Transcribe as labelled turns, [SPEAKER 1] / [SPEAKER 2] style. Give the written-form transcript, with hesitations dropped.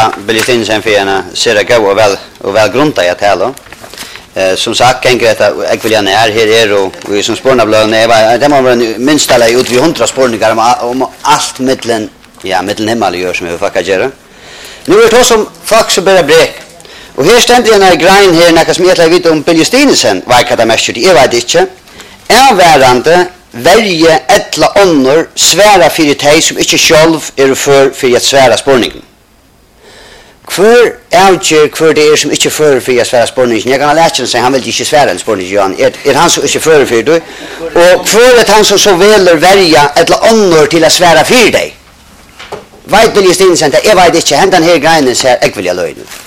[SPEAKER 1] Billy Stinsen för en ser gå och väl grunta jag tala. Som sagt kan jag jag vill gärna här och vi som spårna blöna det var minst alla ut vi 100 spårningar om allt mellan himmel gör som vi fucka göra. Nu är det som folk så börjar brek. Och här ständer en grein här när som jag vet om Billy Stinsen var det mest det är vad inte. Är värande välja ettla annor svära för det som inte själv är för att svära spårningen. Kvar det är som inte för att svära spårningen. Jag kan läsa sig han vill inte svära en spårning Johan. Han så inte för det. Och för att han så väl välja ettla annor till att svära för dig. Vet Billy Stinsen, jag vet inte, hända den här grejen så jag vill jag lögna.